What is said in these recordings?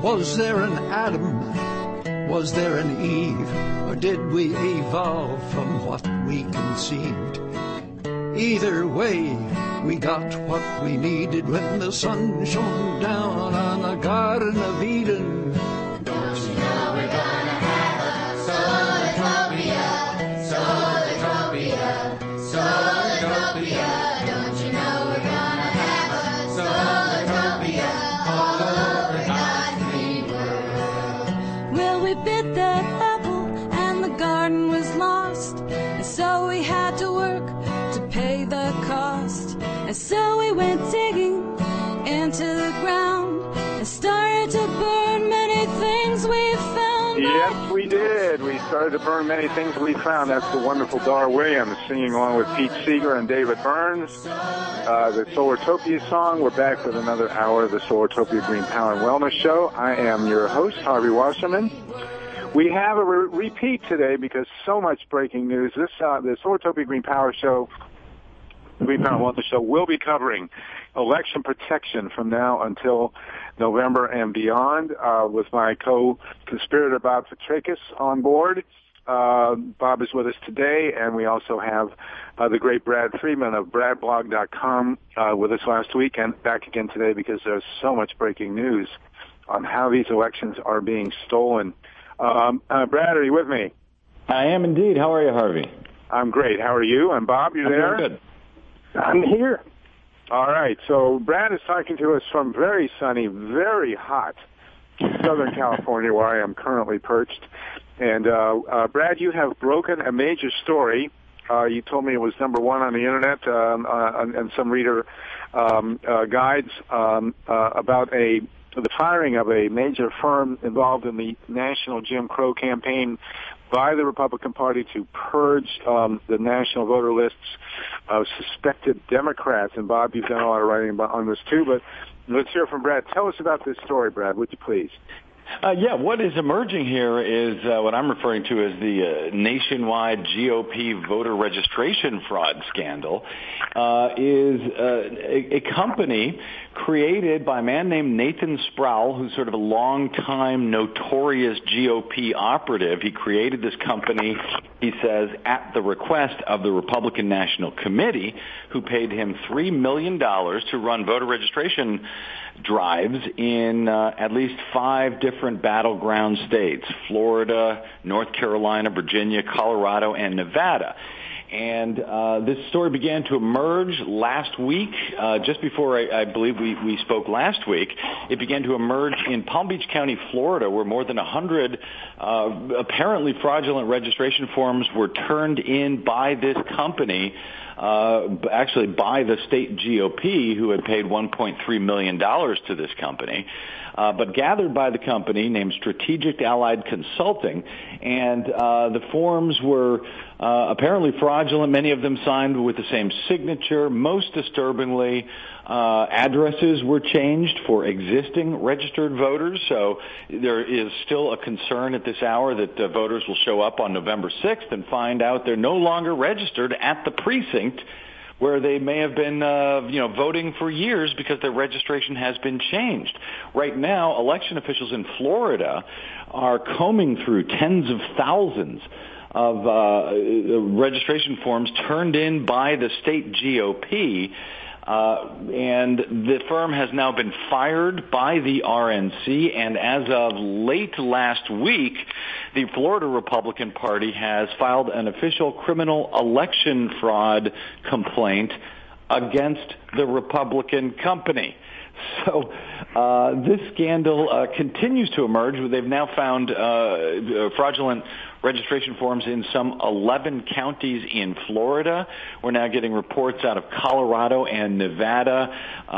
Was there an Adam? Was there an Eve? Or did we evolve from what we conceived? Either way, we got what we needed when the sun shone down on the Garden of Eden. Don't you know we're gonna have a Solartopia, Solartopia, Solartopia. Don't you know we're gonna have a Solartopia all over God's green world? Well, we bit that apple and the garden was lost, and so we had to work to pay the cost. And so we went digging into the ground and started to burn many things we found. Yes, we did. We started to burn many things we found. That's the wonderful Dar Williams singing along with Pete Seeger and David Burns. The Solartopia song. We're back with another hour of the Solartopia Green Power and Wellness Show. I am your host, Harvey Wasserman. We have a repeat today because so much breaking news. The Solartopia Green Power Show, Green Power and Wellness Show, will be covering election protection from now until November and beyond, with my co-conspirator Bob Petrakis on board. Bob is with us today, and we also have the great Brad Friedman of BradBlog.com with us last week and back again today because there's so much breaking news on how these elections are being stolen. Brad, are you with me? I am indeed. How are you, Harvey? I'm great. How are you? And Bob, you there? I'm good. I'm here. All right. So Brad is talking to us from very sunny, very hot Southern California, where I am currently perched. And Brad, you have broken a major story. You told me it was number one on the internet and some reader guides about the firing of a major firm involved in the national Jim Crow campaign by the Republican Party to purge the national voter lists of suspected Democrats. And Bob, you've done a lot of writing on this too, but let's hear from Brad. Tell us about this story, Brad, would you please? What is emerging here is what I'm referring to as the nationwide GOP voter registration fraud scandal. Is a company created by a man named Nathan Sproul, who's sort of a long-time notorious GOP operative. He created this company, he says, at the request of the Republican National Committee, who paid him $3 million to run voter registration drives in at least 5 different battleground states: Florida, North Carolina, Virginia, Colorado, and Nevada. And this story began to emerge last week, just before I believe we spoke last week. It began to emerge in Palm Beach County, Florida, where more than 100 apparently fraudulent registration forms were turned in by this company, actually by the state GOP, who had paid $1.3 million to this company, but gathered by the company named Strategic Allied Consulting. And the forms were apparently fraudulent, many of them signed with the same signature. Most disturbingly, addresses were changed for existing registered voters. So there is still a concern at this hour that voters will show up on November 6th and find out they're no longer registered at the precinct where they may have been, voting for years because their registration has been changed. Right now, election officials in Florida are combing through tens of thousands of registration forms turned in by the state GOP, and the firm has now been fired by the RNC, and as of late last week, the Florida Republican Party has filed an official criminal election fraud complaint against the Republican company. So this scandal continues to emerge. They've now found fraudulent registration forms in some 11 counties in Florida. We're now getting reports out of Colorado and Nevada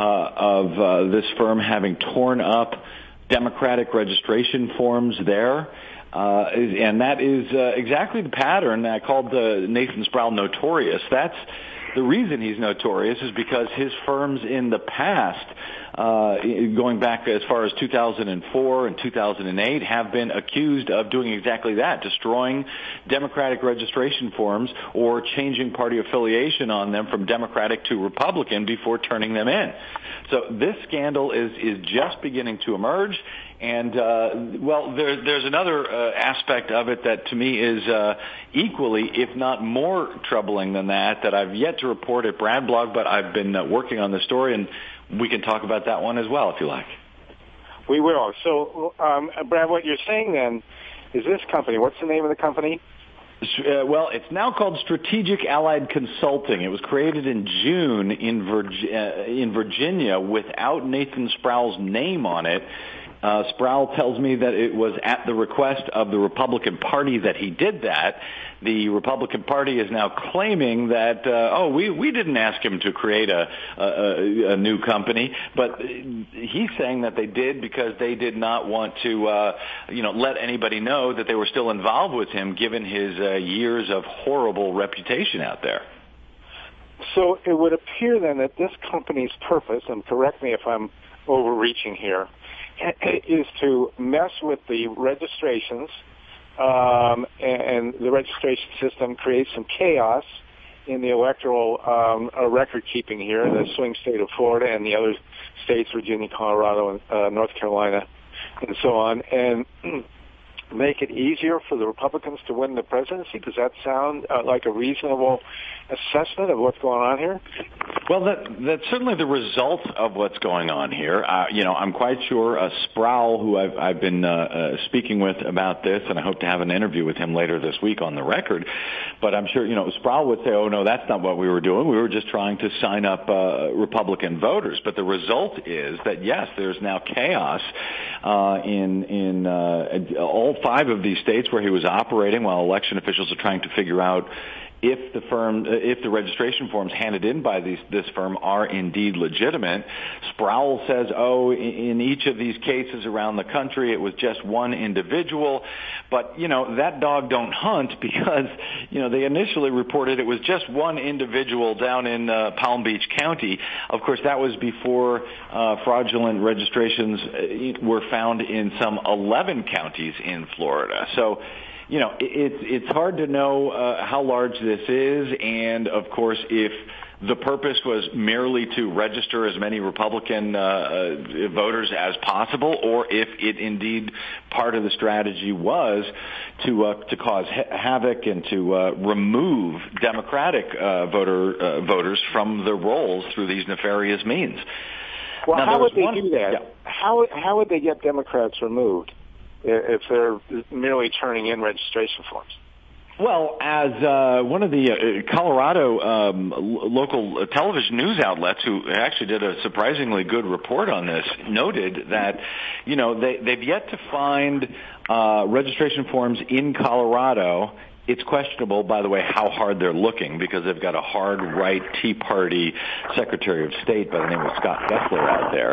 of this firm having torn up Democratic registration forms there. And that is exactly the pattern. I called Nathan Sproul notorious. That's the reason he's notorious, is because his firms in the past, going back as far as 2004 and 2008, have been accused of doing exactly that, destroying Democratic registration forms or changing party affiliation on them from Democratic to Republican before turning them in. So this scandal is just beginning to emerge. And, there's another aspect of it that to me is equally, if not more troubling than that I've yet to report at Bradblog, but I've been working on the story, and we can talk about that one as well if you like. We will. So, Brad, what you're saying then is this company, what's the name of the company? It's now called Strategic Allied Consulting. It was created in June in Virginia without Nathan Sproul's name on it. Sproul tells me that it was at the request of the Republican Party that he did that. The Republican Party is now claiming that, we didn't ask him to create a new company, but he's saying that they did because they did not want to, let anybody know that they were still involved with him, given his years of horrible reputation out there. So it would appear then that this company's purpose, and correct me if I'm overreaching here, is to mess with the registrations, and the registration system creates some chaos in the electoral record keeping here in the swing state of Florida and the other states, Virginia, Colorado, and North Carolina, and so on, and make it easier for the Republicans to win the presidency? Does that sound like a reasonable assessment of what's going on here? Well, that's certainly the result of what's going on here. I'm quite sure Sproul, who I've been speaking with about this, and I hope to have an interview with him later this week on the record, but I'm sure, Sproul would say, oh, no, that's not what we were doing. We were just trying to sign up Republican voters. But the result is that, yes, there's now chaos in all 5 of these states where he was operating, while election officials are trying to figure out if the registration forms handed in by this firm are indeed legitimate. Sproul says, in each of these cases around the country, it was just one individual. But, that dog don't hunt, because, they initially reported it was just one individual down in Palm Beach County. Of course, that was before fraudulent registrations were found in some 11 counties in Florida. So, it's hard to know how large this is, and of course, if the purpose was merely to register as many Republican voters as possible, or if it indeed part of the strategy was to cause havoc and to remove Democratic voters from the rolls through these nefarious means. Well, how would they do that? Yeah. How would they get Democrats removed if they're merely turning in registration forms? Well, as one of the Colorado local television news outlets, who actually did a surprisingly good report on this, noted that, they've yet to find registration forms in Colorado. It's questionable, by the way, how hard they're looking, because they've got a hard right Tea Party Secretary of State by the name of Scott Gessler out there.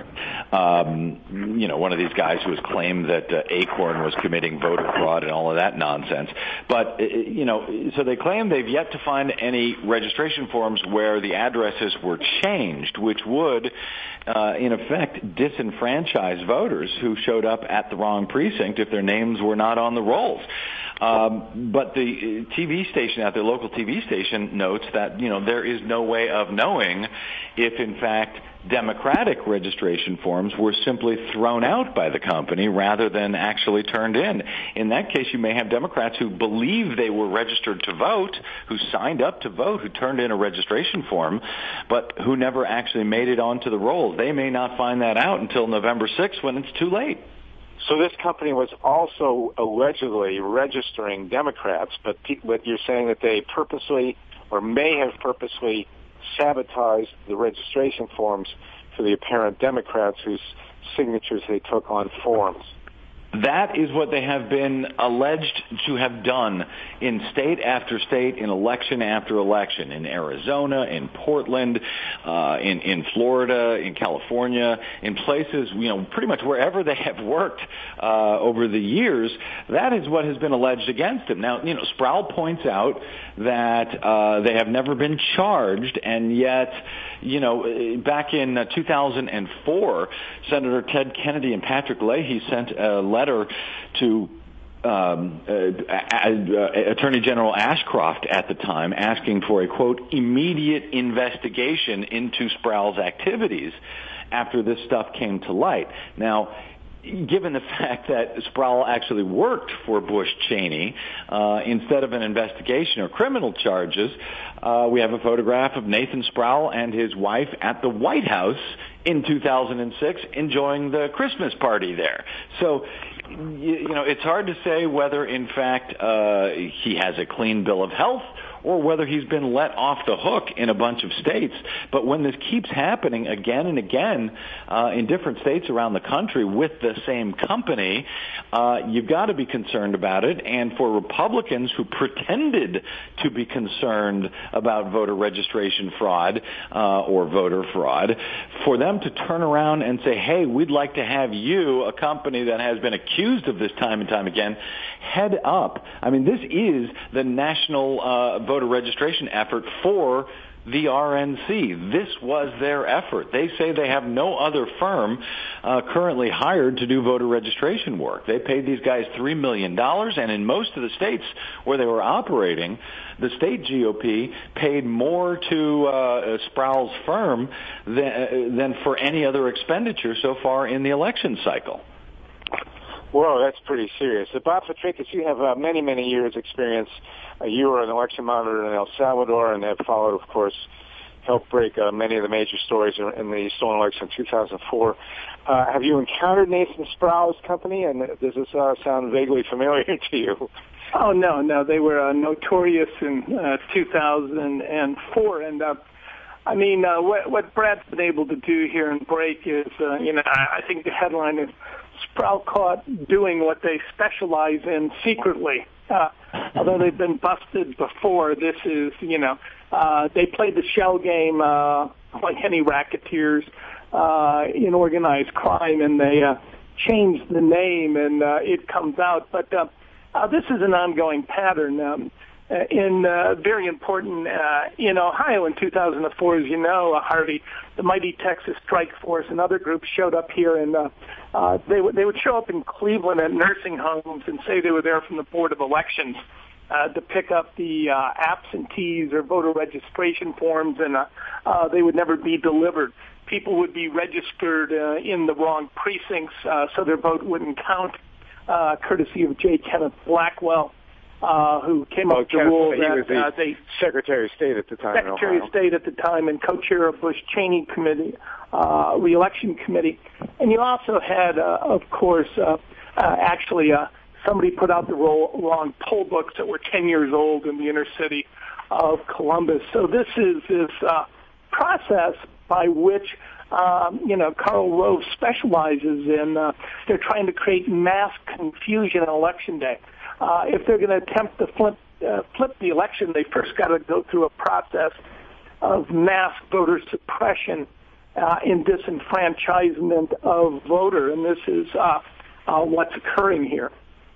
One of these guys who has claimed that Acorn was committing voter fraud and all of that nonsense. But, so they claim they've yet to find any registration forms where the addresses were changed, which would, in effect, disenfranchise voters who showed up at the wrong precinct if their names were not on the rolls. But the TV station out there, local TV station, notes that, there is no way of knowing if, in fact, Democratic registration forms were simply thrown out by the company rather than actually turned in. In that case, you may have Democrats who believe they were registered to vote, who signed up to vote, who turned in a registration form, but who never actually made it onto the rolls. They may not find that out until November 6th, when it's too late. So this company was also allegedly registering Democrats, but you're saying that they purposely, or may have purposely, sabotaged the registration forms for the apparent Democrats whose signatures they took on forms. That is what they have been alleged to have done in state after state, in election after election, in Arizona, in Portland, in Florida, in California, in places, pretty much wherever they have worked over the years. That is what has been alleged against them. Now, Sproul points out that they have never been charged, and yet, back in 2004, Senator Ted Kennedy and Patrick Leahy sent a letter to Attorney General Ashcroft at the time, asking for a, quote, immediate investigation into Sproul's activities after this stuff came to light. Now, given the fact that Sproul actually worked for Bush Cheney, instead of an investigation or criminal charges, we have a photograph of Nathan Sproul and his wife at the White House in 2006 enjoying the Christmas party there. So, you know, it's hard to say whether, in fact, he has a clean bill of health or whether he's been let off the hook in a bunch of states. But when this keeps happening again and again in different states around the country with the same company, you've got to be concerned about it. And for Republicans who pretended to be concerned about voter registration fraud or voter fraud, for them to turn around and say, hey, we'd like to have you, a company that has been accused of this time and time again, head up. I mean, this is the national voter registration effort for the RNC. This was their effort. They say they have no other firm currently hired to do voter registration work. They paid these guys $3 million, and in most of the states where they were operating, the state GOP paid more to Sproul's firm than for any other expenditure so far in the election cycle. Whoa, that's pretty serious. Bob Fitrakis, you have many, many years' experience. You were an election monitor in El Salvador and have followed, of course, helped break many of the major stories in the stolen election in 2004. Have you encountered Nathan Sproul's company, and does this sound vaguely familiar to you? Oh, no. They were notorious in 2004. And, I mean, what Brad's been able to do here in Break is, I think the headline is Sproul caught doing what they specialize in secretly. Although they've been busted before, this is, they played the shell game like any racketeers in organized crime, and they changed the name, and it comes out. But this is an ongoing pattern. Very important in Ohio in 2004, as you know, Harvey, the mighty Texas Strike Force and other groups showed up here, and they would show up in Cleveland at nursing homes and say they were there from the Board of Elections to pick up the absentees or voter registration forms, and they would never be delivered. People would be registered in the wrong precincts, so their vote wouldn't count, courtesy of J. Kenneth Blackwell. Who came up with the rule that they Secretary of State at the time. Secretary of State at the time and co-chair of Bush Cheney Committee, re-election committee. And you also had, of course, somebody put out the wrong poll books that were 10 years old in the inner city of Columbus. So this is this process by which Karl Rove specializes in. They're trying to create mass confusion on Election Day. If they're going to attempt to flip the election, they first got to go through a process of mass voter suppression and disenfranchisement of voter, and this is what's occurring here.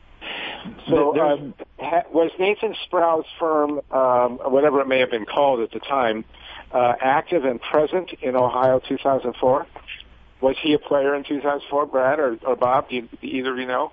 So was Nathan Sproul's firm, whatever it may have been called at the time, active and present in Ohio 2004? Was he a player in 2004, Brad or Bob? Do either of you know?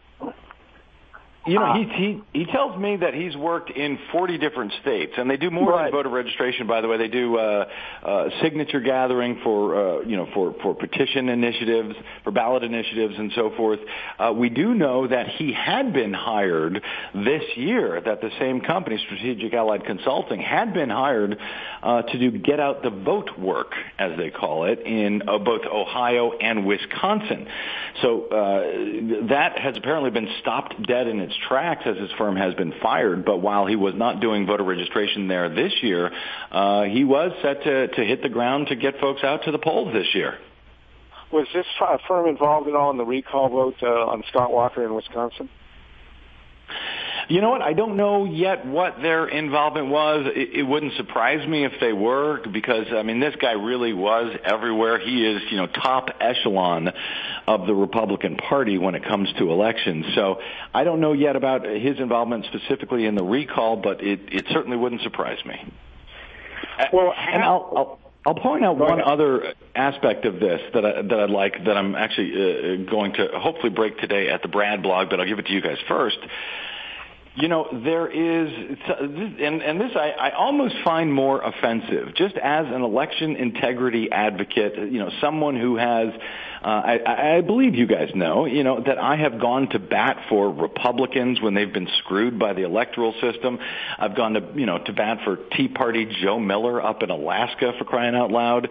He tells me that he's worked in 40 different states, and they do more than voter registration. By the way, they do signature gathering for petition initiatives, for ballot initiatives, and so forth. We do know that he had been hired this year. That the same company, Strategic Allied Consulting, had been hired to do get out the vote work, as they call it, in both Ohio and Wisconsin. So that has apparently been stopped dead in its tracks as his firm has been fired. But while he was not doing voter registration there this year, he was set to hit the ground to get folks out to the polls this year. Was this firm involved at all in the recall vote on Scott Walker in Wisconsin? You know what? I don't know yet what their involvement was. It wouldn't surprise me if they were, because, I mean, this guy really was everywhere. He is, top echelon of the Republican Party when it comes to elections. So I don't know yet about his involvement specifically in the recall, but it certainly wouldn't surprise me. Well, I'll point out one other aspect of this that I'd like, that I'm actually going to hopefully break today at the Brad blog, but I'll give it to you guys first. You know, there is, and this I almost find more offensive, just as an election integrity advocate, you know, someone who has, I believe you guys know, you know, that I have gone to bat for Republicans when they've been screwed by the electoral system. I've gone to bat for Tea Party Joe Miller up in Alaska, for crying out loud,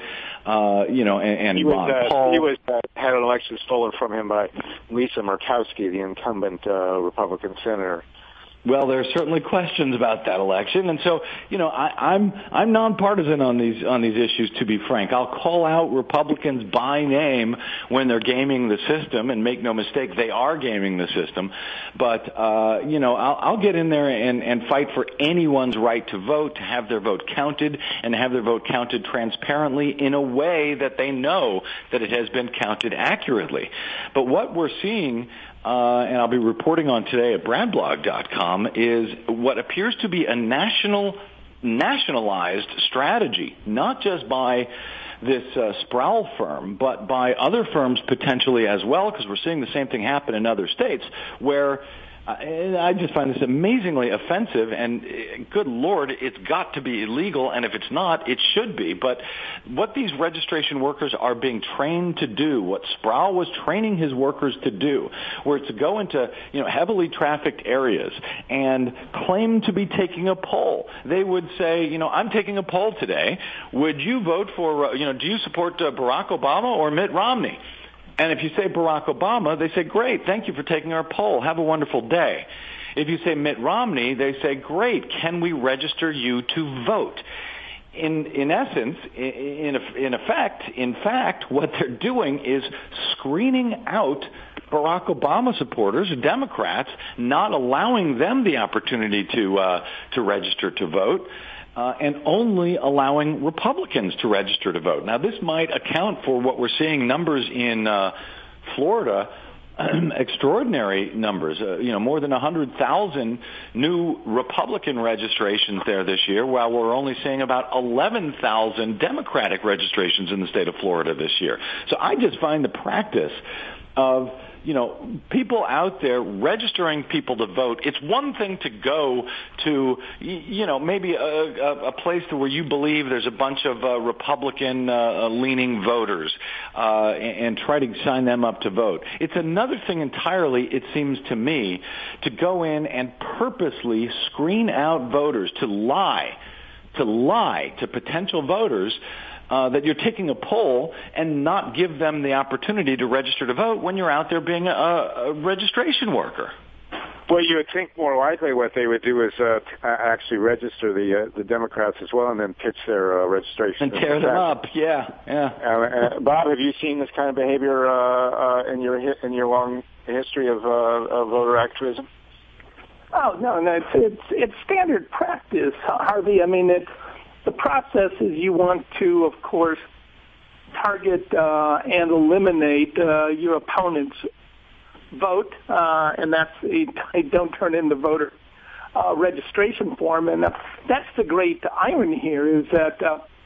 and Ron Paul. He had an election stolen from him by Lisa Murkowski, the incumbent Republican senator. Well, there are certainly questions about that election, and so I'm nonpartisan on these issues. To be frank, I'll call out Republicans by name when they're gaming the system, and make no mistake, they are gaming the system. But I'll get in there and fight for anyone's right to vote, to have their vote counted, and have their vote counted transparently in a way that they know that it has been counted accurately. But what we're seeing, and I'll be reporting on today at bradblog.com, is what appears to be a nationalized strategy, not just by this Sproul firm, but by other firms potentially as well, because we're seeing the same thing happen in other states where I just find this amazingly offensive, and good Lord, it's got to be illegal, and if it's not, it should be. But what these registration workers are being trained to do, what Sproul was training his workers to do, were to go into heavily trafficked areas and claim to be taking a poll. They would say, I'm taking a poll today. Would you vote for, do you support Barack Obama or Mitt Romney? And if you say Barack Obama, they say, great, thank you for taking our poll. Have a wonderful day. If you say Mitt Romney, they say, great, can we register you to vote? In essence, in fact, what they're doing is screening out Barack Obama supporters, Democrats, not allowing them the opportunity to register to vote. And only allowing Republicans to register to vote. Now, this might account for what we're seeing numbers in Florida, extraordinary numbers, more than 100,000 new Republican registrations there this year, while we're only seeing about 11,000 Democratic registrations in the state of Florida this year. So I just find the practice of people out there registering people to vote. It's one thing to go to, maybe a place where you believe there's a bunch of Republican-leaning voters and try to sign them up to vote. It's another thing entirely, it seems to me, to go in and purposely screen out voters, to lie to potential voters that you're taking a poll and not give them the opportunity to register to vote when you're out there being a registration worker. Well, you would think more likely what they would do is actually register the Democrats as well, and then pitch their registration and tear them up. Yeah. Bob, have you seen this kind of behavior in your long history of voter activism? Oh no, it's standard practice, Harvey. I mean, the process is you want to, of course, target and eliminate your opponent's vote, and that's a don't turn in the voter registration form. And that's the great irony here, is that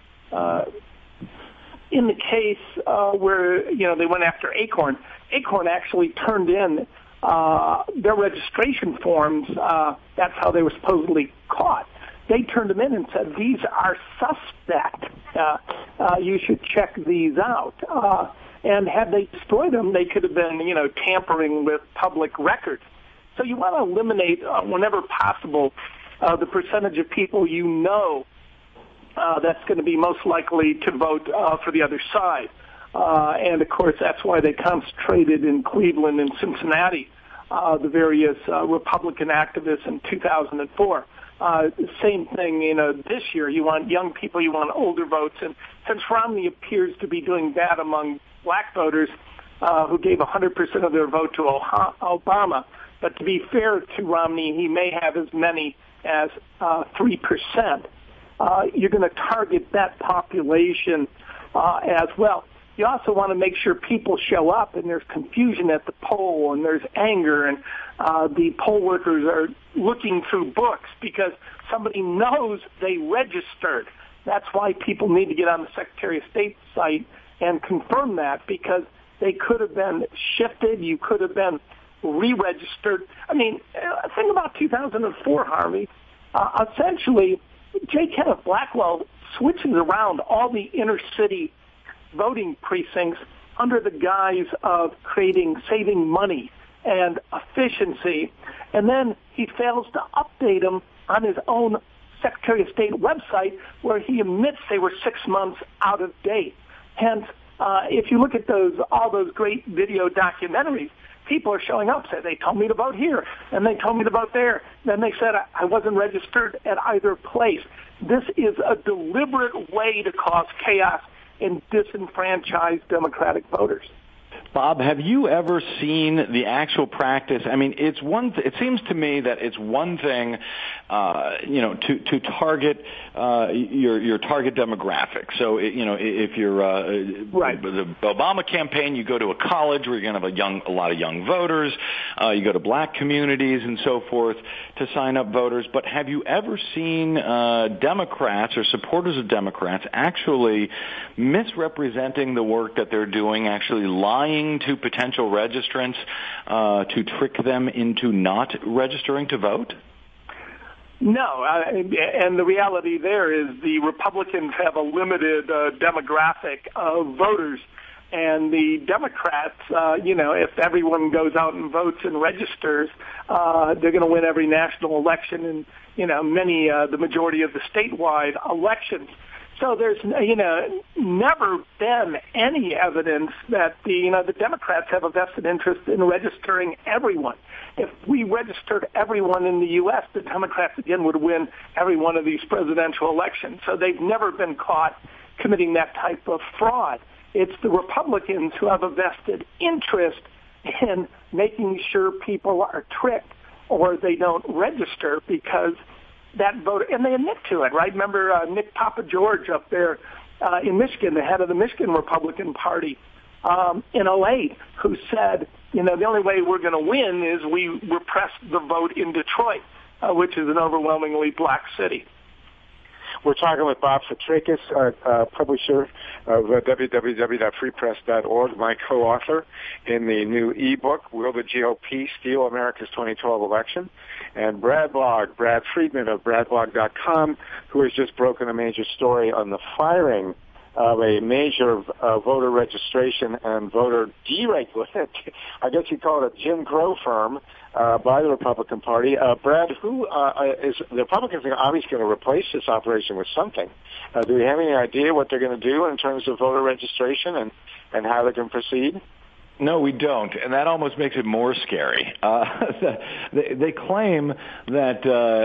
in the case where they went after Acorn actually turned in their registration forms. That's how they were supposedly caught. They turned them in and said, these are suspect. You should check these out. And had they destroyed them, they could have been, tampering with public records. So you want to eliminate, whenever possible, the percentage of people that's going to be most likely to vote for the other side. And, of course, that's why they concentrated in Cleveland and Cincinnati, the various Republican activists in 2004. Same thing, this year. You want young people, you want older votes. And since Romney appears to be doing that among black voters who gave 100% of their vote to Obama, but to be fair to Romney, he may have as many as 3%. You're going to target that population as well. You also want to make sure people show up, and there's confusion at the poll, and there's anger, and the poll workers are looking through books because somebody knows they registered. That's why people need to get on the Secretary of State's site and confirm that, because they could have been shifted. You could have been re-registered. I mean, think about 2004, Harvey. Essentially, J. Kenneth Blackwell switches around all the inner-city voting precincts under the guise of saving money and efficiency, and then he fails to update them on his own Secretary of State website, where he admits they were 6 months out of date. Hence, if you look at all those great video documentaries, people are showing up, say, they told me to vote here, and they told me to vote there. Then they said I wasn't registered at either place. This is a deliberate way to cause chaos and disenfranchise Democratic voters. Bob, have you ever seen the actual practice? I mean, it seems to me that it's one thing, to target your target demographic. So, if you're right. The Obama campaign, you go to a college where you're going to have a lot of young voters. You go to black communities and so forth to sign up voters. But have you ever seen Democrats or supporters of Democrats actually misrepresenting the work that they're doing, actually lying to potential registrants to trick them into not registering to vote? No, and the reality there is the Republicans have a limited demographic of voters, and the Democrats, if everyone goes out and votes and registers, they're going to win every national election and, the majority of the statewide elections. So there's, never been any evidence that the Democrats have a vested interest in registering everyone. If we registered everyone in the U.S., the Democrats, again, would win every one of these presidential elections. So they've never been caught committing that type of fraud. It's the Republicans who have a vested interest in making sure people are tricked or they don't register because that voter, and they admit to it, right? Remember Nick Papageorge up there in Michigan, the head of the Michigan Republican Party in 2008, who said, the only way we're going to win is we repress the vote in Detroit, which is an overwhelmingly black city. We're talking with Bob Fitrakis, publisher of www.freepress.org, my co-author in the new e-book, Will the GOP Steal America's 2012 Election? And Brad Friedman of bradblog.com, who has just broken a major story on the firing of a major voter registration and voter deregulation, I guess you'd call it a Jim Crow firm, by the Republican Party. Brad, who is the Republicans are obviously going to replace this operation with something. Do we have any idea what they're going to do in terms of voter registration and how they can proceed? No, we don't, and that almost makes it more scary. They claim that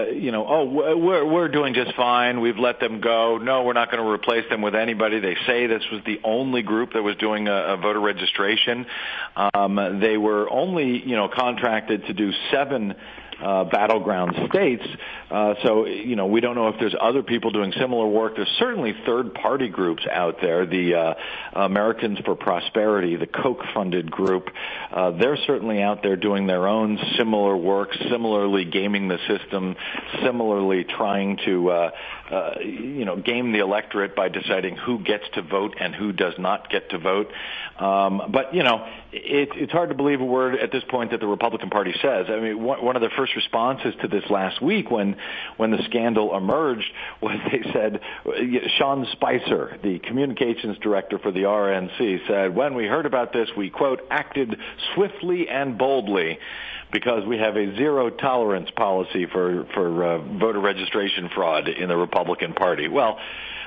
we're doing just fine. We've let them go. No, we're not going to replace them with anybody. They say this was the only group that was doing a voter registration. They were only contracted to do 7 battleground states. So we don't know if there's other people doing similar work. There's certainly third-party groups out there, the Americans for Prosperity, the Koch-funded group. They're certainly out there doing their own similar work, similarly gaming the system, similarly trying to game the electorate by deciding who gets to vote and who does not get to vote. But it's hard to believe a word at this point that the Republican Party says. I mean, one of the first responses to this last week when the scandal emerged was they said, Sean Spicer, the communications director for the RNC, said, when we heard about this, we, quote, acted swiftly and boldly because we have a zero-tolerance policy for voter registration fraud in the Republican Party. Well,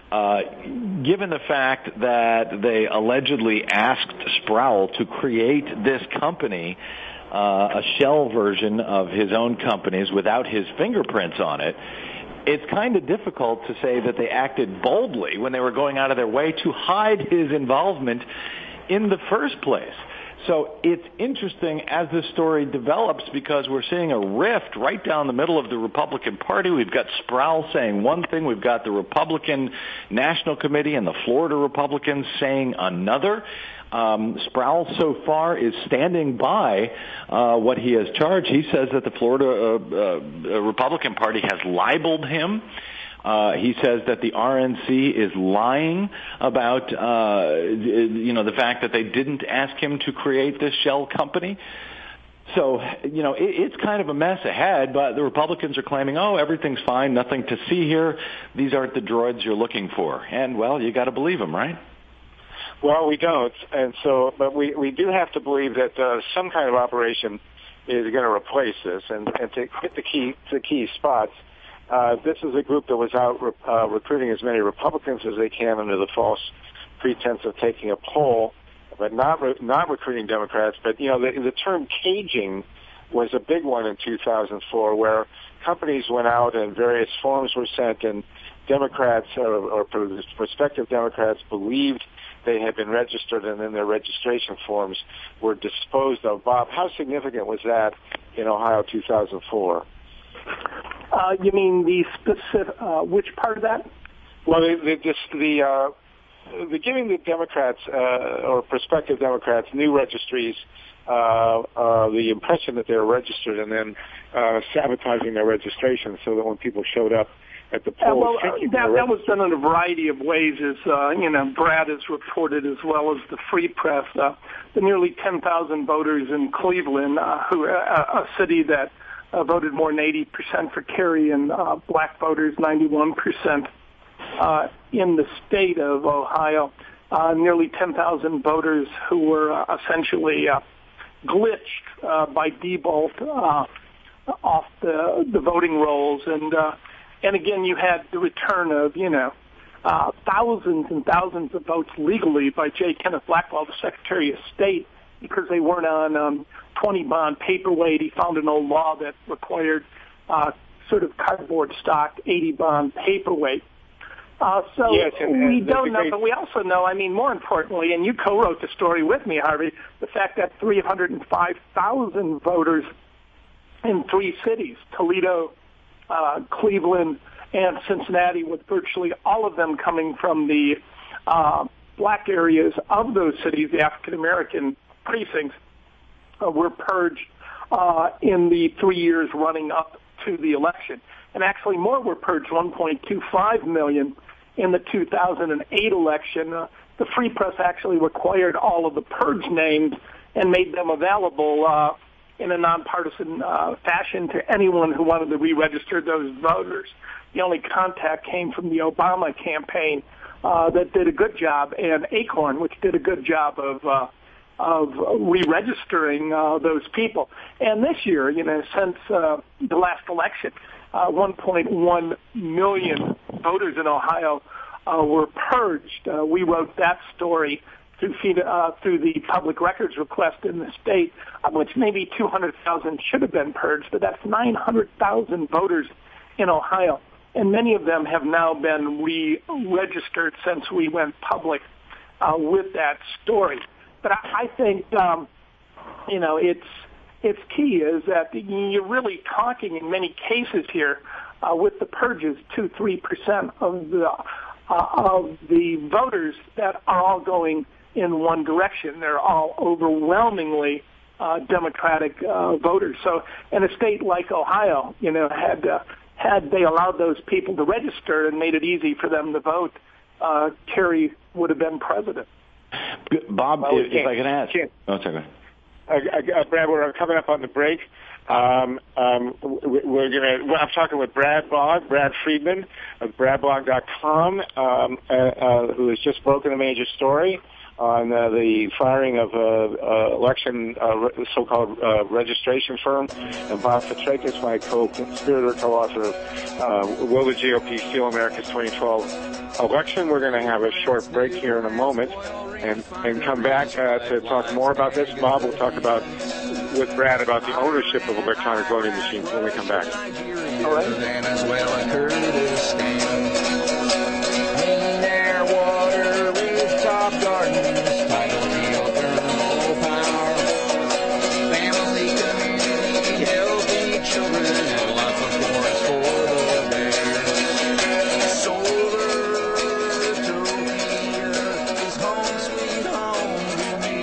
given the fact that they allegedly asked Sproul to create this company, a shell version of his own companies without his fingerprints on it, it's kind of difficult to say that they acted boldly when they were going out of their way to hide his involvement in the first place. So it's interesting as this story develops because we're seeing a rift right down the middle of the Republican Party. We've got Sproul saying one thing. We've got the Republican National Committee and the Florida Republicans saying another. Sproul so far is standing by what he has charged. He says that the Florida Republican Party has libeled him. He says that the RNC is lying about, the fact that they didn't ask him to create this shell company. So, it's kind of a mess ahead, but the Republicans are claiming, everything's fine, nothing to see here. These aren't the droids you're looking for. And, well, you got to believe them, right? Well, we don't. And so, but we do have to believe that some kind of operation is going to replace this. And to hit the key spots, this is a group that was out recruiting as many Republicans as they can under the false pretense of taking a poll, but not recruiting Democrats. But, the term caging was a big one in 2004, where companies went out and various forms were sent, and Democrats or prospective Democrats believed they had been registered, and then their registration forms were disposed of. Bob, how significant was that in Ohio 2004? You mean the specific, which part of that? Well, the giving the Democrats or prospective Democrats new registries, the impression that they were registered, and then sabotaging their registration so that when people showed up at the polls, that was done in a variety of ways, as Brad has reported, as well as the Free Press. The nearly 10,000 voters in Cleveland, a city that voted more than 80% for Kerry, and black voters 91%. In the state of Ohio, nearly 10,000 voters who were essentially glitched by default off the voting rolls, and again, you had the return of thousands and thousands of votes legally by J. Kenneth Blackwell, the Secretary of State, because they weren't on 20 bond paperweight. He found an old law that required sort of cardboard stock 80 bond paperweight. Yes, we don't know, but we also know, more importantly, and you co-wrote the story with me, Harvey, the fact that 305,000 voters in 3 cities, Toledo, Cleveland, and Cincinnati, with virtually all of them coming from the black areas of those cities, the African-American precincts, were purged in the 3 years running up to the election. And actually more were purged, 1.25 million in the 2008 election. The Free Press actually required all of the purge names and made them available in a nonpartisan fashion to anyone who wanted to re-register those voters. The only contact came from the Obama campaign that did a good job, and Acorn, which did a good job of re-registering those people. And this year, since the last election, 1.1 million voters in Ohio were purged. We wrote that story through the public records request in the state, of which maybe 200,000 should have been purged, but that's 900,000 voters in Ohio. And many of them have now been re-registered since we went public with that story. But I think, it's key is that you're really talking in many cases here with the purges 2-3% of the voters that are all going in one direction. They're all overwhelmingly Democratic voters. So in a state like Ohio, had they allowed those people to register and made it easy for them to vote, Kerry would have been president. Bob, if I can ask. Oh, sorry. Brad, we're coming up on the break. I'm talking with Brad Bogg, Brad Friedman of BradBogg.com, who has just broken a major story on the firing of election so-called registration firm, and Bob Fitrakis, my co-conspirator, co-author of Will the GOP Steal America's 2012 Election. We're going to have a short break here in a moment and come back to talk more about this. Bob will talk with Brad about the ownership of electronic voting machines when we come back. All right. Gardens, tidal geothermal power, family, community, healthy children, and lots of forest for the bears. Solartopia is home sweet home to me.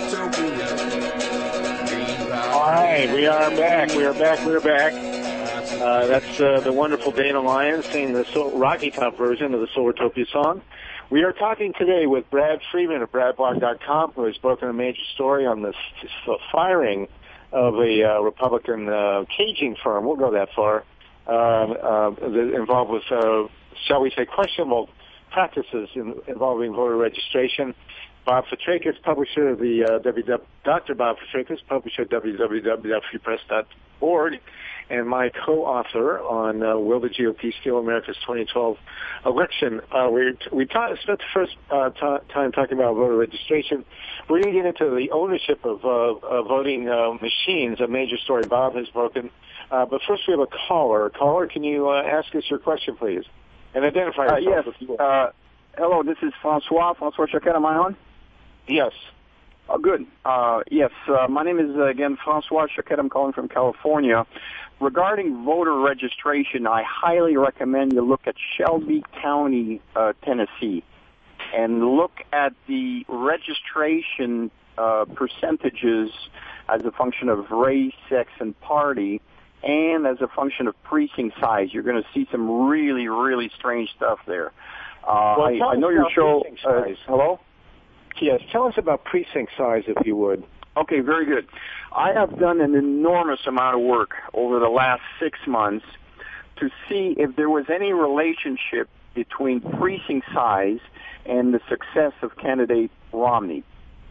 Solartopia. All right, we are back. That's the wonderful Dana Lyons singing the Rocky Top version of the Solartopia song. We are talking today with Brad Friedman of BradBlog.com, who has broken a major story on the firing of a Republican caging firm. We'll go that far. Involved with, shall we say, questionable practices involving voter registration. Bob Fitrakis, publisher of the Dr. Bob Fitrakis, publisher of www.freepress.org, and my co-author on Will the GOP Steal America's 2012 Election. We spent the first time talking about voter registration. We're going to get into the ownership of voting machines, a major story Bob has broken. But first we have a caller. Caller, can you ask us your question, please? And identify yourself. Yes. Hello, this is Francois Choquette. Am I on? Yes. Oh, good. Yes, my name is, again, Francois Choquette. I'm calling from California. Regarding voter registration, I highly recommend you look at Shelby County, Tennessee, and look at the registration percentages as a function of race, sex, and party, and as a function of precinct size. You're going to see some really, really strange stuff there. I know your show. Hello? Yes, tell us about precinct size, if you would. Okay, very good. I have done an enormous amount of work over the last 6 months to see if there was any relationship between precinct size and the success of candidate Romney.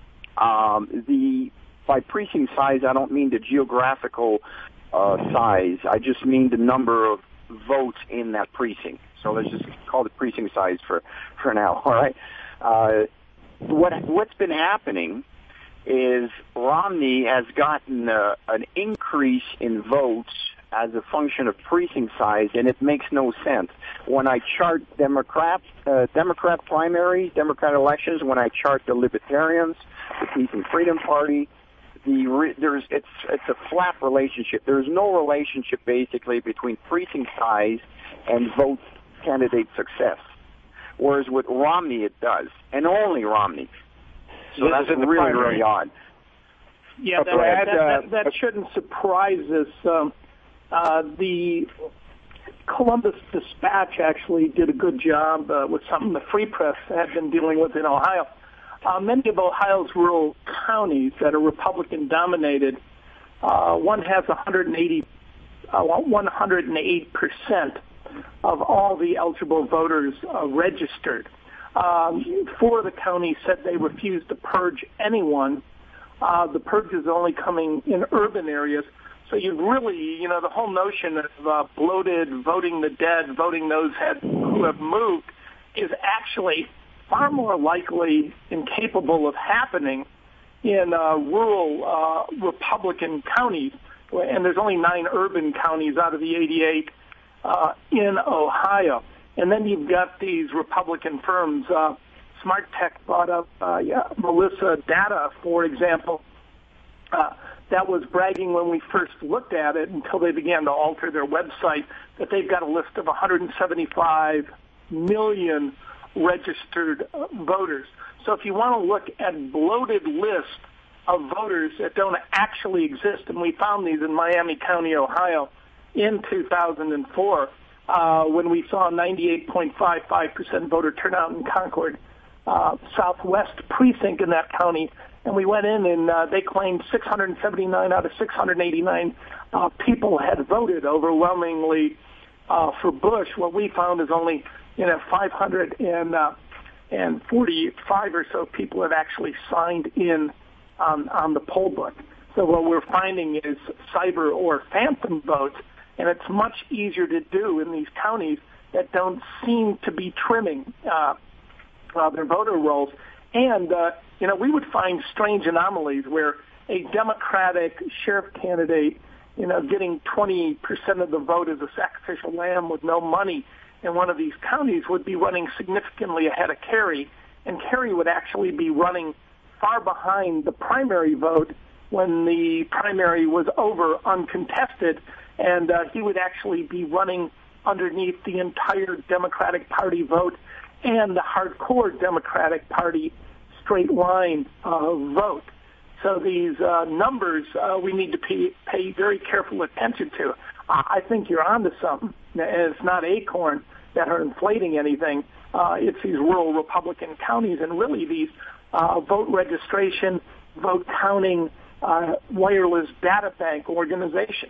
By precinct size, I don't mean the geographical size. I just mean the number of votes in that precinct. So let's just call it precinct size for now, all right? What's been happening is Romney has gotten an increase in votes as a function of precinct size, and it makes no sense. When I chart Democrat primaries, Democrat elections, when I chart the Libertarians, the Peace and Freedom Party, it's a flat relationship. There's no relationship basically between precinct size and vote candidate success. Whereas with Romney it does, and only Romney. So that's really, really odd. Yeah, that shouldn't surprise us. The Columbus Dispatch actually did a good job with something the Free Press had been dealing with in Ohio. Many of Ohio's rural counties that are Republican-dominated, one has 108% of all the eligible voters registered. 4 of the counties said they refused to purge anyone. The purge is only coming in urban areas. So you've really, the whole notion of bloated, voting the dead, voting those who have moved is actually far more likely and capable of happening in rural Republican counties. And there's only 9 urban counties out of the 88 in Ohio. And then you've got these Republican firms. Smart Tech brought up Melissa Data, for example. That was bragging when we first looked at it until they began to alter their website that they've got a list of 175 million registered voters. So if you want to look at bloated lists of voters that don't actually exist, and we found these in Miami County, Ohio, in 2004, when we saw 98.55% voter turnout in Concord Southwest precinct in that county, and we went in and they claimed 679 out of 689 people had voted overwhelmingly for Bush. What we found is only 545 or so people have actually signed in on the poll book. So what we're finding is cyber or phantom votes, and it's much easier to do in these counties that don't seem to be trimming their voter rolls. And, we would find strange anomalies where a Democratic sheriff candidate, getting 20% of the vote as a sacrificial lamb with no money in one of these counties would be running significantly ahead of Kerry, and Kerry would actually be running far behind the primary vote when the primary was over uncontested, and he would actually be running underneath the entire Democratic Party vote and the hardcore Democratic Party straight line vote. So these numbers we need to pay very careful attention to. I think you're onto something. And it's not Acorn that are inflating anything. It's these rural Republican counties and really these vote registration, vote counting, wireless data bank organizations.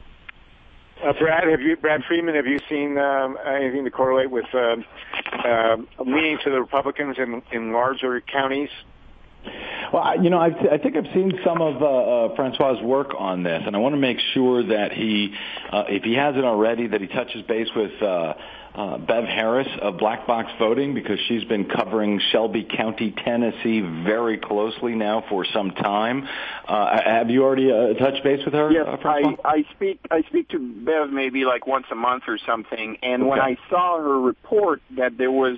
Brad Friedman, have you seen anything to correlate with leaning to the Republicans in larger counties? Well, I think I've seen some of Francois's work on this, and I want to make sure that he, if he hasn't already, that he touches base with Bev Harris of Black Box Voting, because she's been covering Shelby County, Tennessee very closely now for some time. Have you already touched base with her? Yes, I speak to Bev maybe like once a month or something, and okay. When I saw her report that there was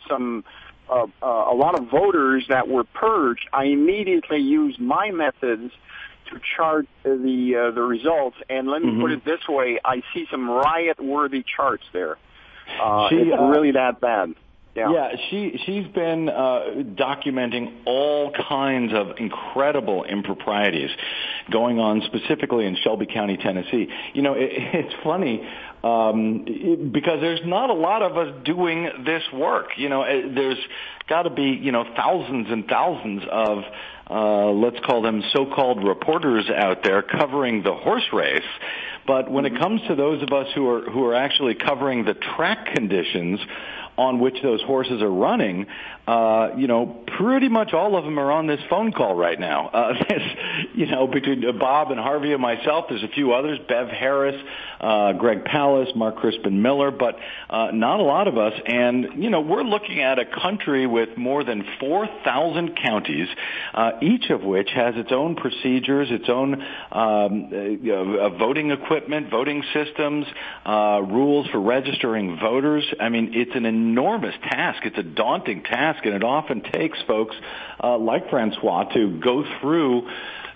a lot of voters that were purged, I immediately used my methods to chart the results. And let me put it this way: I see some riot-worthy charts there. It's really that bad. Yeah, she's been documenting all kinds of incredible improprieties going on specifically in Shelby County, Tennessee. It's funny because there's not a lot of us doing this work. There's got to be, thousands and thousands of let's call them so-called reporters out there covering the horse race. But when it comes to those of us who are actually covering the track conditions on which those horses are running, pretty much all of them are on this phone call right now. Between Bob and Harvey and myself, there's a few others, Bev Harris, Greg Pallas, Mark Crispin Miller, but not a lot of us. And, we're looking at a country with more than 4,000 counties, each of which has its own procedures, its own voting equipment, voting systems, rules for registering voters. I mean, it's an enormous task. It's a daunting task, and it often takes folks like Francois to go through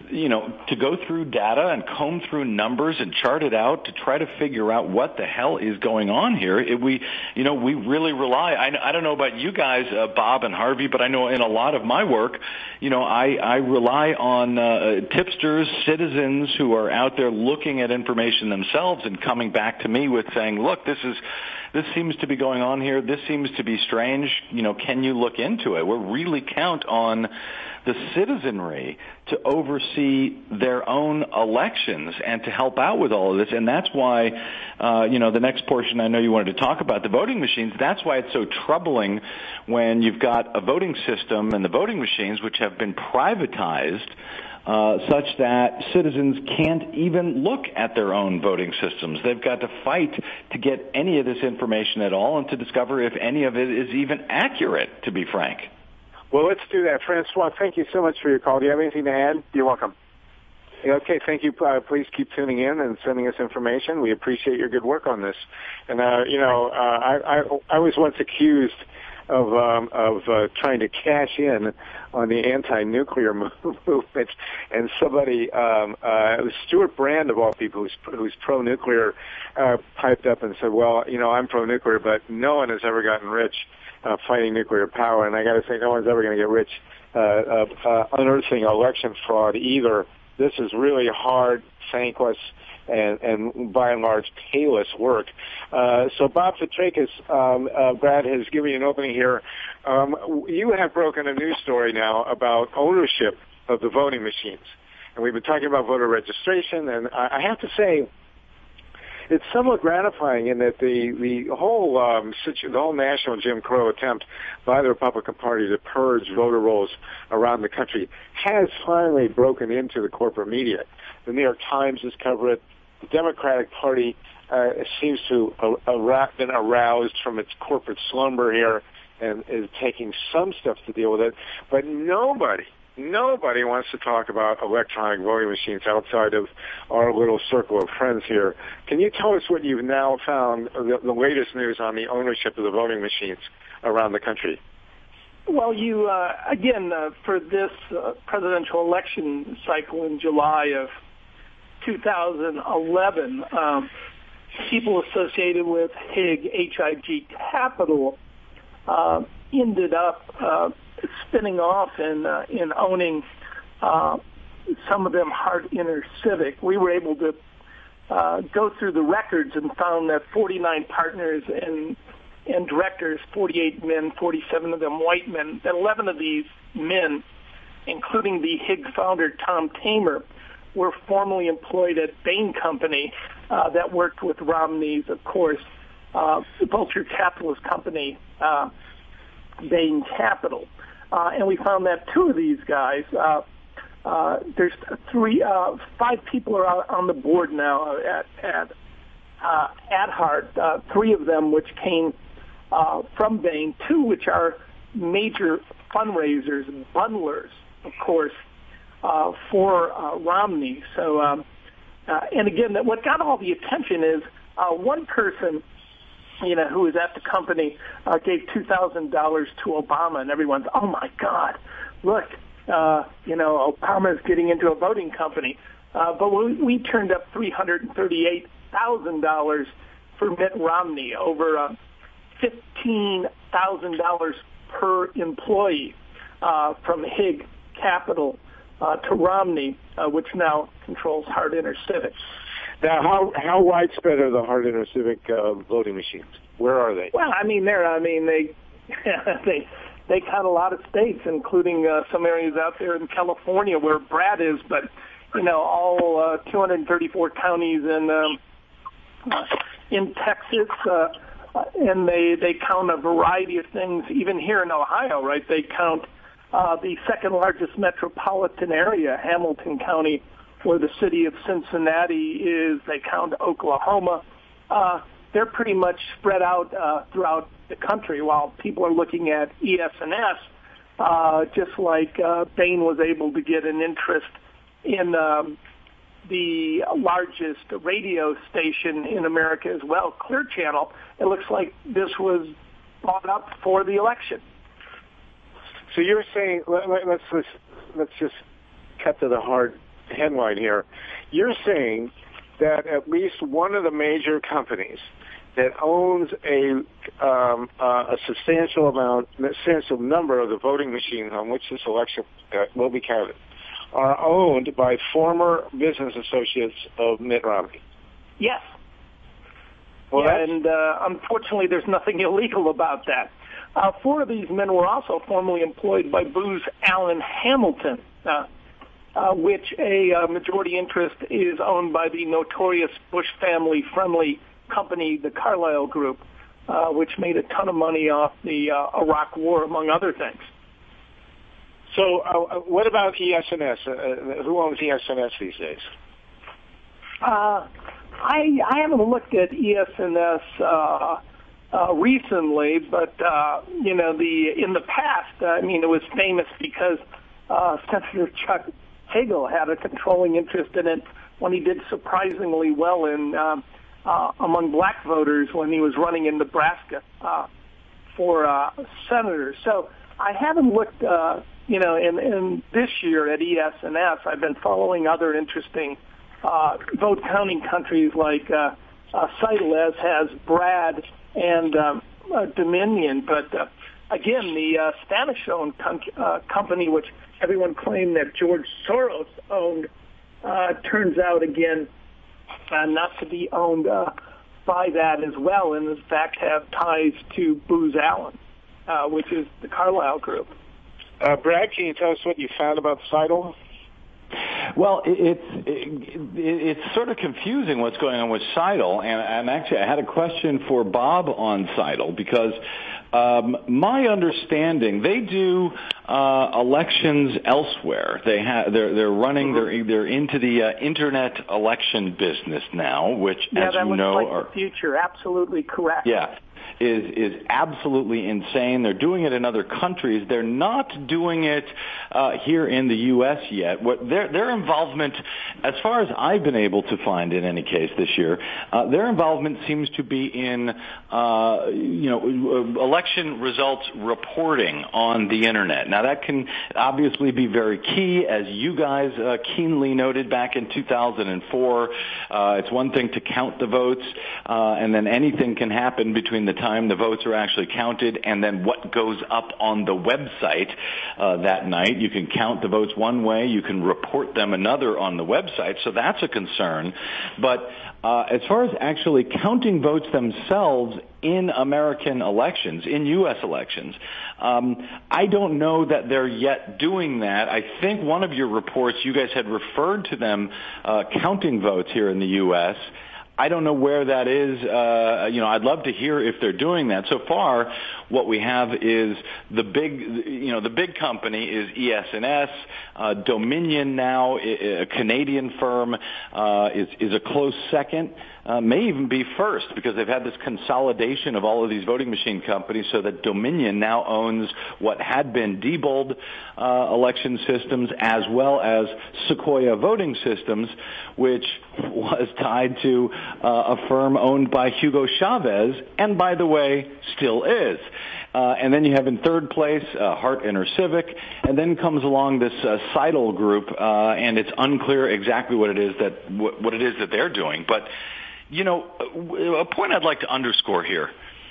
data and comb through numbers and chart it out to try to figure out what the hell is going on here. We really rely. I don't know about you guys, Bob and Harvey, but I know in a lot of my work, I rely on tipsters, citizens who are out there looking at information themselves and coming back to me with saying, look, this seems to be going on here. This seems to be strange. Can you look into it? We really count on the citizenry to oversee their own elections and to help out with all of this. And that's why, the next portion I know you wanted to talk about, the voting machines, that's why it's so troubling when you've got a voting system and the voting machines which have been privatized such that citizens can't even look at their own voting systems. They've got to fight to get any of this information at all and to discover if any of it is even accurate, to be frank. Well, let's do that. Francois, thank you so much for your call. Do you have anything to add? You're welcome. Okay, thank you. Please keep tuning in and sending us information. We appreciate your good work on this. And, I was once accused of trying to cash in on the anti-nuclear movement, and somebody, it was Stuart Brand of all people, who's pro-nuclear, piped up and said, well, I'm pro-nuclear, but no one has ever gotten rich fighting nuclear power, and I got to say, no one's ever going to get rich unearthing election fraud either. This is really hard, thankless, and by and large payless work. So Bob Fitrakis, Brad has given you an opening here. You have broken a news story now about ownership of the voting machines, and we've been talking about voter registration. And I have to say, it's somewhat gratifying in that the whole national Jim Crow attempt by the Republican Party to purge voter rolls around the country has finally broken into the corporate media. The New York Times has covered it. The Democratic Party seems to have been aroused from its corporate slumber here and is taking some steps to deal with it. But nobody wants to talk about electronic voting machines outside of our little circle of friends here. Can you tell us what you've now found, the latest news on the ownership of the voting machines around the country? Well, for this presidential election cycle in July of 2011, people associated with HIG Capital ended up spinning off and owning some of them Hart Inner Civic. We were able to go through the records and found that 49 partners and directors, 48 men, 47 of them white men, that 11 of these men, including the Higg founder Tom Tamer, were formerly employed at Bain Company that worked with Romney's, of course, vulture capitalist company, Bain Capital. And we found that two of these guys, there's 5 people are on the board now at Adhart, 3 of them which came from Bain, 2 which are major fundraisers, bundlers, of course, for Romney. So, and again, what got all the attention is one person, who was at the company, gave $2,000 to Obama, and everyone's, oh my God, look, Obama's getting into a voting company. But we turned up $338,000 for Mitt Romney, over $15,000 per employee from Higg Capital to Romney, which now controls Hart Intercivic. Now, how widespread are the Hart Intercivic voting machines? Where are they? Well, they count a lot of states, including some areas out there in California where Brad is, but all 234 counties in Texas, and they count a variety of things. Even here in Ohio, right? They count the second largest metropolitan area, Hamilton County, where the city of Cincinnati is. They count Oklahoma. They're pretty much spread out throughout the country, while people are looking at ES&S, just like Bain was able to get an interest in the largest radio station in America as well, Clear Channel. It looks like this was bought up for the election. So you're saying, let's just cut to the hard headline here. You're saying that at least one of the major companies that owns a substantial number of the voting machines on which this election will be counted are owned by former business associates of Mitt Romney. Yes. Well, and unfortunately, there's nothing illegal about that. 4 of these men were also formerly employed by Booz Allen Hamilton, which a majority interest is owned by the notorious Bush family-friendly company, the Carlyle Group, which made a ton of money off the Iraq War, among other things. So what about ES&S? Who owns ES&S these days? I haven't looked at ES&S recently, but in the past, it was famous because Senator Chuck Hagel had a controlling interest in it when he did surprisingly well in among black voters when he was running in Nebraska for senator. So I haven't looked, in this year at ES&S, I've been following other interesting vote counting countries like Seidel, as has Brad and Dominion. But again, the Spanish-owned company, which everyone claimed that George Soros owned, turns out again not to be owned by that as well, and in fact have ties to Booz Allen, which is the Carlyle Group. Brad, can you tell us what you found about Seidel? Well, it's sort of confusing what's going on with Seidel, and actually I had a question for Bob on Seidel because my understanding, they do elections elsewhere. They're running. They're into the internet election business now, which, as you know, that looks like the future. Absolutely correct. Yeah. Is absolutely insane. They're doing it in other countries. They're not doing it here in the U.S. yet. Their involvement, as far as I've been able to find in any case this year, their involvement seems to be in election results reporting on the internet. Now that can obviously be very key, as you guys keenly noted back in 2004. It's one thing to count the votes, and then anything can happen between the time time the votes are actually counted and then what goes up on the website that night. You can count the votes one way, you can report them another on the website, so that's a concern. But as far as actually counting votes themselves in American elections, in U.S. elections, I don't know that they're yet doing that. I think one of your reports, you guys had referred to them counting votes here in the U.S. I don't know where that is. I'd love to hear if they're doing that. So far, what we have is the big company is ES&S. Dominion now, a Canadian firm, is a close second. May even be first because they've had this consolidation of all of these voting machine companies so that Dominion now owns what had been Diebold election systems as well as Sequoia voting systems, which was tied to a firm owned by Hugo Chavez and, by the way, still is. And then you have in third place Hart InterCivic, and then comes along this Seidel group, and it's unclear exactly what it is that they're doing. But a point I'd like to underscore here: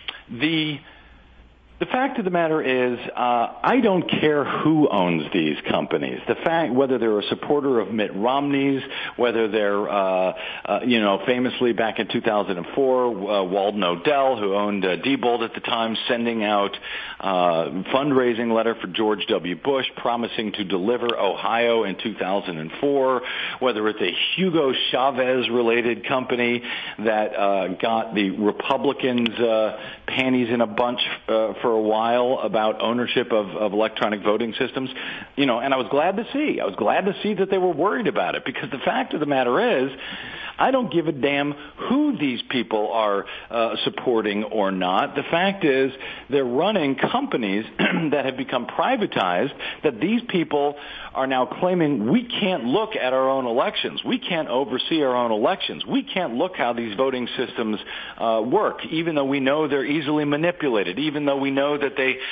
the fact of the matter is, I don't care who owns these companies. The fact, whether they're a supporter of Mitt Romney's, whether they're, famously back in 2004, Walden Odell, who owned Diebold at the time, sending out fundraising letter for George W. Bush, promising to deliver Ohio in 2004, whether it's a Hugo Chavez-related company that got the Republicans' panties in a bunch for a while about ownership of electronic voting systems, and I was glad to see that they were worried about it, because the fact of the matter is, I don't give a damn who these people are supporting or not. The fact is, they're running companies that have become privatized, that these people are now claiming we can't look at our own elections. We can't oversee our own elections. We can't look how these voting systems work, even though we know they're easily manipulated, even though we know that they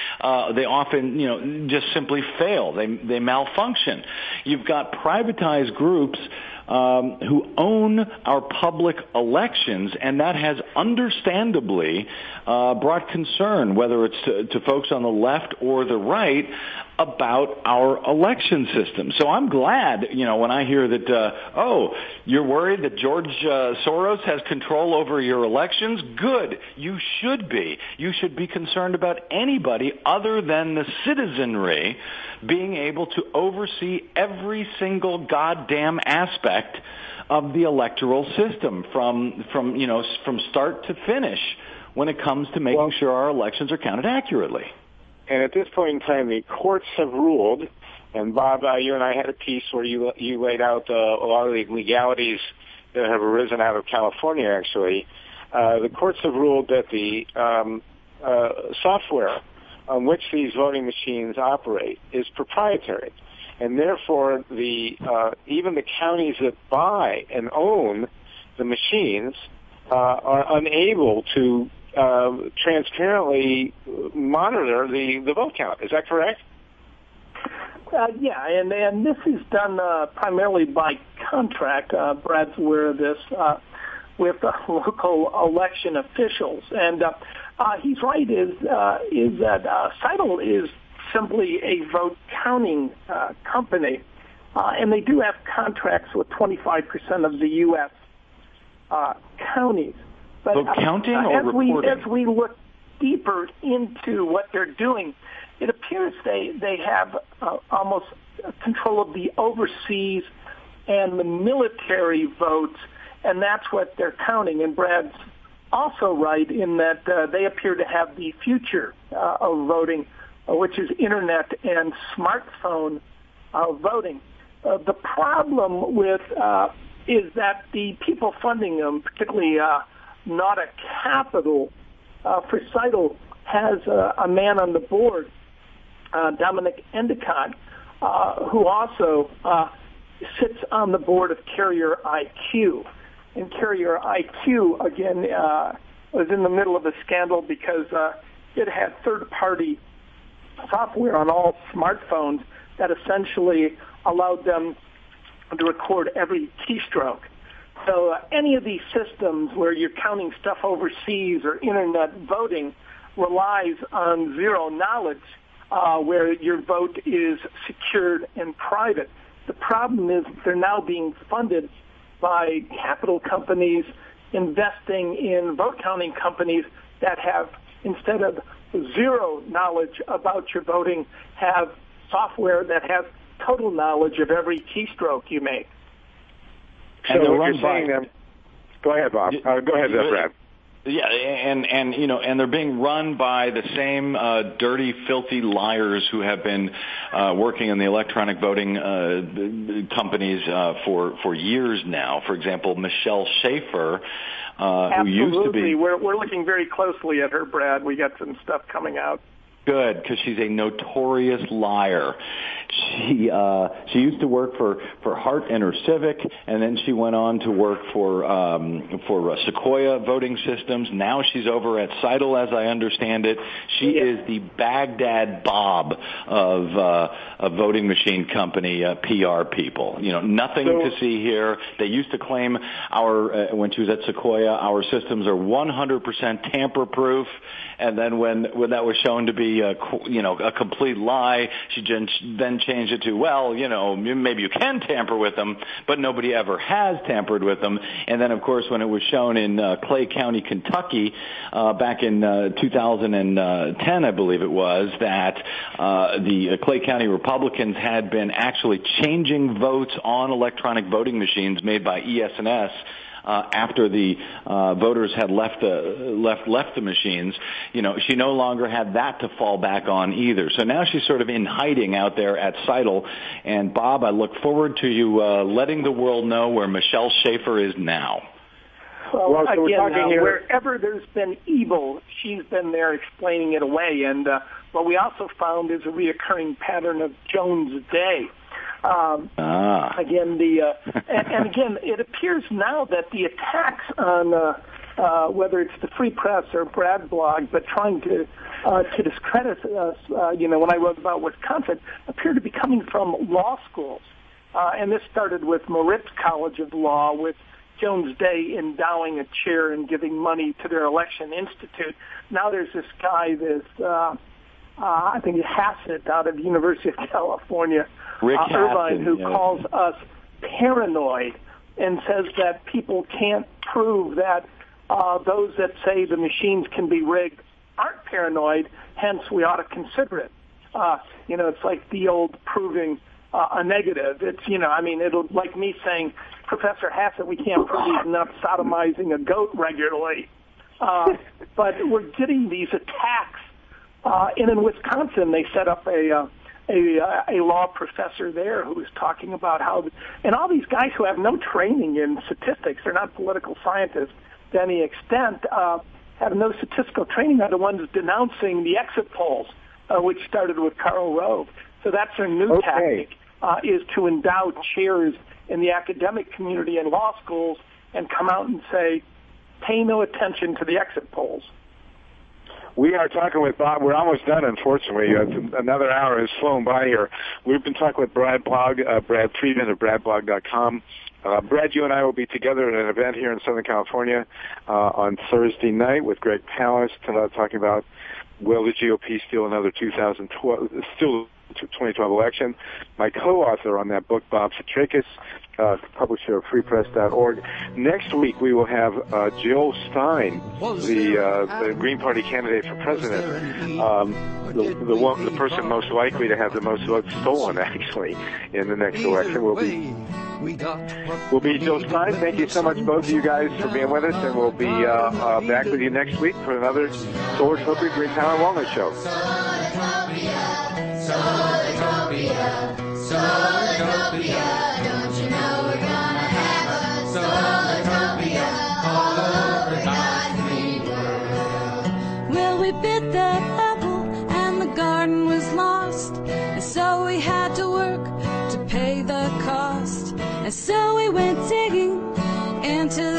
often, just simply fail. They malfunction. You've got privatized groups who own our public elections, and that has understandably brought concern, whether it's to folks on the left or the right, about our election system. So I'm glad, when I hear that, you're worried that George Soros has control over your elections? Good. You should be. You should be concerned about anybody other than the citizenry being able to oversee every single goddamn aspect of the electoral system from start to finish when it comes to making sure our elections are counted accurately. And at this point in time, the courts have ruled, and Bob, you and I had a piece where you laid out a lot of the legalities that have arisen out of California, actually. The courts have ruled that the software on which these voting machines operate is proprietary, and therefore even the counties that buy and own the machines are unable to transparently monitor the vote count. Is that correct? Yeah, and this is done primarily by contract. Brad's aware of this with local election officials, and he's right. Is that Seidel is simply a vote counting company, and they do have contracts with 25% of the U.S. Counties. But, vote counting or reporting? As we look deeper into what they're doing, it appears they have almost control of the overseas and the military votes, and that's what they're counting. And Brad's also right in that they appear to have the future of voting, which is internet and smartphone voting. The problem with is that the people funding them, particularly not a capital for Seidel, has a man on the board, Dominic Endicott, who also sits on the board of Carrier IQ. And Carrier IQ, again, was in the middle of a scandal because it had third-party software on all smartphones that essentially allowed them to record every keystroke. So any of these systems where you're counting stuff overseas or internet voting relies on zero knowledge, where your vote is secured and private. The problem is they're now being funded by capital companies investing in vote counting companies that have, instead of zero knowledge about your voting, have software that has total knowledge of every keystroke you make. So what you're saying then, go ahead, Bob. Go ahead, Brad. Yeah, and they're being run by the same dirty, filthy liars who have been working in the electronic voting companies for years now. For example, Michelle Schaefer, who used to be. We're looking very closely at her, Brad. We got some stuff coming out. Good, because she's a notorious liar. She used to work for Hart InterCivic, and then she went on to work for Sequoia Voting Systems. Now she's over at Seidel, as I understand it. She is the Baghdad Bob of voting machine company PR people. Nothing to see here. They used to claim when she was at Sequoia, our systems are 100% tamper-proof. And then when that was shown to be a complete lie, she then changed it to, maybe you can tamper with them, but nobody ever has tampered with them. And then, of course, when it was shown in Clay County, Kentucky, back in 2010, I believe it was, that the Clay County Republicans had been actually changing votes on electronic voting machines made by ES&S after the voters had left the machines, she no longer had that to fall back on either. So now she's sort of in hiding out there at Seidel. And Bob, I look forward to you letting the world know where Michelle Schaefer is now. Well, so again, wherever there's been evil, she's been there explaining it away. And what we also found is a reoccurring pattern of Jones Day. Again, again, it appears now that the attacks on whether it's the Free Press or Brad blog, but trying to discredit us, when I wrote about Wisconsin, appear to be coming from law schools. And this started with Moritz College of Law, with Jones Day endowing a chair and giving money to their election institute. Now there's this guy, I think Hassett out of the University of California, Irvine, who calls us paranoid and says that people can't prove that those that say the machines can be rigged aren't paranoid, hence we ought to consider it. It's like the old proving a negative. It's, it'll like me saying, Professor Hassett, we can't prove he's not sodomizing a goat regularly. But we're getting these attacks. And in Wisconsin, they set up a law professor there who was talking about how, and all these guys who have no training in statistics, they're not political scientists to any extent, have no statistical training, are the ones denouncing the exit polls, which started with Karl Rove. So that's their new tactic, is to endow chairs in the academic community and law schools and come out and say, pay no attention to the exit polls. We are talking with Bob. We're almost done, unfortunately. Another hour has flown by here. We've been talking with Brad Friedman of BradBlog.com. Brad, you and I will be together at an event here in Southern California on Thursday night with Greg Palast, talking about will the GOP steal another 2012 election. My co-author on that book, Bob Fitrakis, publisher of freepress.org. Next week we will have Jill Stein, the Green Party candidate for president, the person most likely to have the most votes stolen, actually, in the next election will be Jill Stein. Thank you so much, both of you guys, for being with us, and we'll be back with you next week for another Solartopia Green Power and Wellness Show. Solartopia, don't you know we're gonna have a Solartopia all over God's green world? Well, we bit that apple and the garden was lost, and so we had to work to pay the cost, and so we went digging into